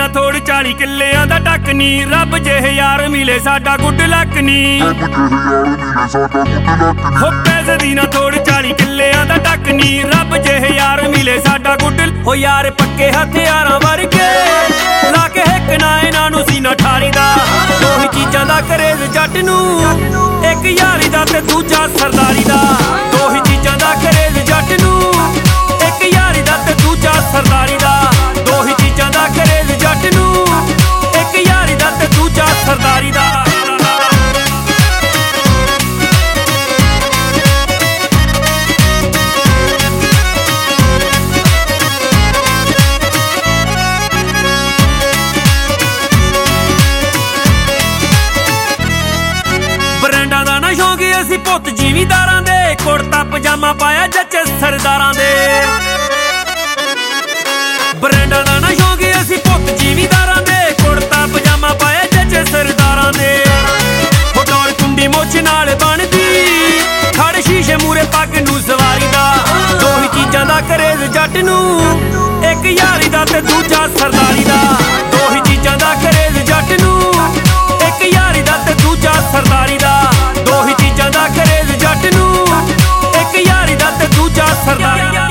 ਨਾ ਥੋੜ 40 ਕਿੱਲਿਆਂ ਦਾ ਟੱਕ ਨੀ। ਰੱਬ ਜਿਹੇ ਯਾਰ ਮਿਲੇ ਸਾਡਾ ਗੁੱਡ ਲੱਕ ਨੀ। ਹੋ ਪੈਸੇ ਦੀ ਨਾ ਥੋੜ 40 ਕਿੱਲਿਆਂ ਦਾ ਟੱਕ ਨੀ। ਰੱਬ ਜਿਹੇ ਯਾਰ ਮਿਲੇ ਸਾਡਾ ਗੁੱਡ। ਹੋ ਯਾਰ ਪੱਕੇ ਹਥਿਆਰਾਂ ਵਰਗੇ ਲਾ ਕੇ ਹਿੱਕ ਨਾ ਇਹਨਾਂ ਨੂੰ ਸੀਨਾ ਠਾਰੀ ਦਾ। ਉਹੀ ਚੀਜ਼ਾਂ ਦਾ ਕਰੇਜ਼ ਜੱਟ ਨੂੰ, ਇੱਕ ਯਾਰੀ ਦਾ ਤੇ ਦੂਜਾ ਸਰਦਾਰੀ ਦਾ। ਉਹੀ ਚੀਜ਼ਾਂ ਦਾ ਕਰੇਜ਼ ਜੱਟ ਨੂੰ, ਇੱਕ ਯਾਰੀ ਦਾ ਤੇ ਦੂਜਾ ਸਰਦਾਰੀ ਦਾ। ਉਹੀ ਚੀਜ਼ਾਂ ਦਾ ਕਰੇਜ਼ ਜੱਟ ਨੂੰ, ਇੱਕ ਯਾਰੀ ਦਾ ਤੇ ਦੂਜਾ ਸਰਦਾਰੀ ਦਾ। ਬ੍ਰਾਂਡਾਂ ਦਾ ਨਾ ਸ਼ੌਂਕ ਅਸੀਂ ਪੁੱਤ ਜ਼ਿਮੀਂਦਾਰਾਂ ਦੇ। ਕੁੜਤਾ ਪਜਾਮਾ ਪਾਇਆ ਜੱਚੇ ਸਰਦਾਰਾਂ ਦੇ। ਬ੍ਰਾਂਡਾਂ ਦਾ ਨਾ ਸ਼ੌਂਕ ਅਸੀਂ ਪੁੱਤ ਜ਼ਿਮੀਂਦਾਰਾਂ ਦੇ। ਕੁੜਤਾ ਪਜਾਮਾ ਪਾਇਆ ਜੱਚੇ ਸਰਦਾਰਾਂ ਦੇ। ਫੋਟੋਰ ਕੁੰਡੀ ਮੁੱਛ ਨਾਲ ਬਣਦੀ, ਖੜ ਸ਼ੀਸ਼ੇ ਮੂਰੇ ਪੱਗ ਨੂੰ ਸਵਾਰੀ ਦਾ। ਦੋਹੀ ਚੀਜ਼ਾਂ ਦਾ ਕਰੇਜ਼ ਜੱਟ ਨੂੰ, ਇੱਕ ਯਾਰੀ ਦਾ ਤੇ ਦੂਜਾ ਸਰਦਾਰੀ ਦਾ। ਦੋਹੀ ਚੀਜ਼ਾਂ ਦਾ ਕਰੇਜ਼ ਜੱਟ ਨੂੰ, ਇੱਕ ਯਾਰੀ ਦਾ ਤੇ ਦੂਜਾ ਸਰਦਾਰੀ ਦਾ। ਦੋਹੀ ਚੀਜ਼ਾਂ ਦਾ ਕਰੇਜ਼ ਜੱਟ ਨੂੰ, ਇੱਕ ਯਾਰੀ ਦਾ ਤੇ ਦੂਜਾ ਸਰਦਾਰੀ ਦਾ।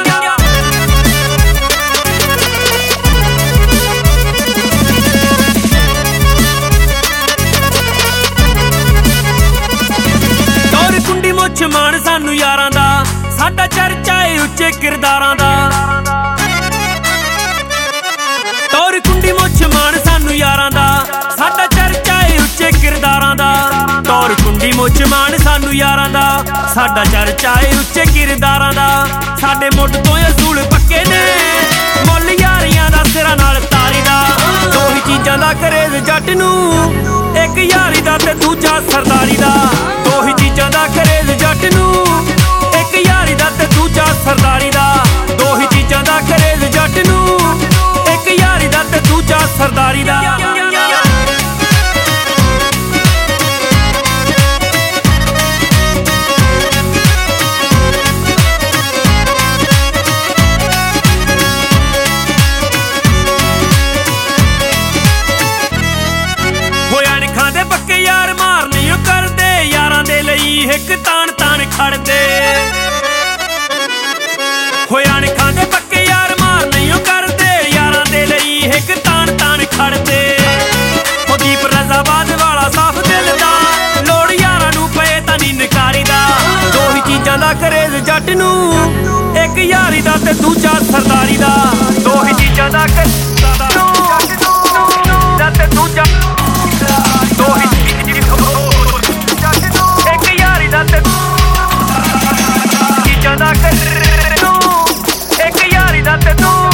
ਟੌਰ ਕੁੰਡੀ ਮੁੱਛ ਮਾਣ ਸਾਨੂੰ ਯਾਰਾਂ ਦਾ, ਸਾਡਾ ਚਰਚਾ ਏ ਉੱਚੇ ਕਿਰਦਾਰਾਂ ਦਾ। ਟੌਰ ਕੁੰਡੀ ਮੁੱਛ ਮਾਣ ਸਾਨੂੰ ਯਾਰਾਂ ਦਾ, ਸਾਡਾ ਚਰਚਾ ਏ ਉੱਚੇ ਕਿਰਦਾਰਾਂ ਦਾ। ਟੌਰ ਕੁੰਡੀ ਮੁੱਛ ਮਾਣ ਸਾਨੂੰ ਯਾਰਾਂ ਦਾ, ਸਾਡਾ ਚਰਚਾ ਏ ਉੱਚੇ ਕਿਰਦਾਰਾਂ ਦਾ। ਸਾਡੇ ਮੁੱਢ ਤੋਂ ਅਸੂਲ ਪੱਕੇ ਨੇ, ਮੁੱਲ ਯਾਰੀਆਂ ਦਾ ਸਿਰਾਂ ਨਾਲ ਤਾਰੀ ਦਾ। ਦੋਹੀ ਚੀਜ਼ਾਂ ਦਾ ਕਰੇਜ਼ ਜੱਟ ਨੂੰ, ਇੱਕ ਯਾਰੀ ਦਾ ਤੇ ਦੂਜਾ ਸਰਦਾਰੀ ਦਾ। ਦੋਹੀ ਚੀਜ਼ਾਂ ਦਾ ਕਰੇਜ਼ ਜੱਟ ਨੂੰ, ਇੱਕ ਯਾਰੀ ਦਾ ਤੇ ਦੂਜਾ ਸਰਦਾਰੀ ਦਾ। ਦੋਹੀ ਚੀਜ਼ਾਂ ਦਾ ਕਰੇਜ਼ ਜੱਟ ਨੂੰ, ਇੱਕ ਯਾਰੀ ਦਾ ਤੇ ਦੂਜਾ ਸਰਦਾਰੀ ਦਾ। ਪੱਕੇ ਯਾਰ ਮਾਰ ਨਹੀਂ ਕਰਦੇ, ਯਾਰਾਂ ਦੇ ਲਈ ਇੱਕ ਤਾਣ ਤਾਣ ਖੜਦੇ। ਹੋਇਆ ਨੀ ਖਾਂਦੇ ਪੱਕੇ ਯਾਰ ਮਾਰ ਨਹੀਂ ਕਰਦੇ, ਯਾਰਾਂ ਦੇ ਲਈ ਇੱਕ ਤਾਣ ਤਾਣ ਖੜਦੇ। ਉਹ ਦੀਪ ਰਜ਼ਾਬਾਦ ਵਾਲਾ ਸਾਫ ਦਿਲ ਦਾ, ਲੋੜ ਯਾਰਾਂ ਨੂੰ ਪਏ ਤਾਂ ਨੀ ਨਕਾਰੀ ਦਾ। ਦੋਹੀ ਚੀਜ਼ਾਂ ਦਾ ਕਰੇਜ਼ ਜੱਟ ਨੂੰ, ਇੱਕ ਯਾਰੀ ਦਾ ਤੇ ਦੂਜਾ ਸਰਦਾਰੀ ਦਾ। ਦੋਹੀ ਚੀਜ਼ਾਂ ਦਾ ਤੇ ਦੂਜਾ ਇੱਕ ਯਾਰੀ ਦਾ ਤੇ ਚੀਜ਼ਾਂ ਦਾ ਇੱਕ ਯਾਰੀ ਦਾ ਤੇ